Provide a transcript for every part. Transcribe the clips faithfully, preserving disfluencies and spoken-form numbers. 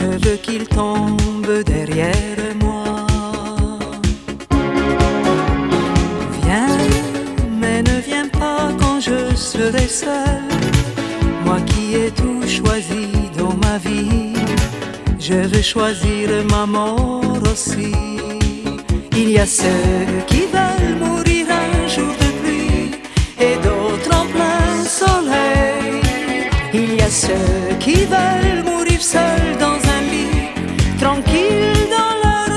je veux qu'il tombe derrière moi. Viens, mais ne viens pas quand je serai seul. Moi qui ai tout choisi dans ma vie, je veux choisir ma mort aussi. Il y a ceux qui veulent mourir un jour de pluie et d'autres en plein soleil. Il y a ceux qui veulent mourir seuls dans un lit, tranquilles dans leur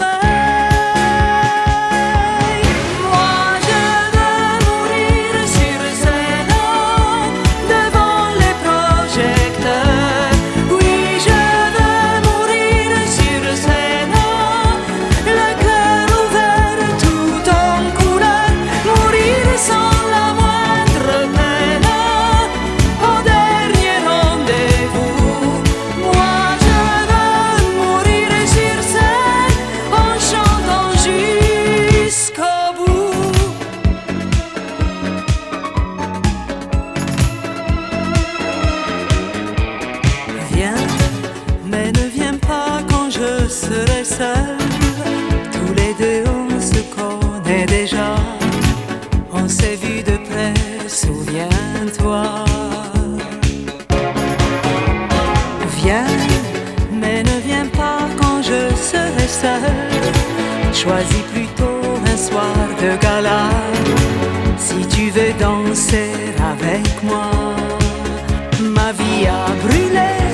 sommeil. Moi je veux mourir sur scène, devant les projecteurs. Oui, je veux mourir sur scène, le cœur ouvert tout en couleur. Mourir sans la moindre peine, au dernier rendez-vous. Moi je veux mourir sur scène, en chantant jusqu'au bout. Viens, mais ne viens pas quand je serai seul. Tous les deux on se connaît déjà, on s'est vu de près, souviens-toi. Viens, mais ne viens pas quand je serai seul. Choisis plutôt un soir de gala, si tu veux danser avec moi. Ma vie a brûlé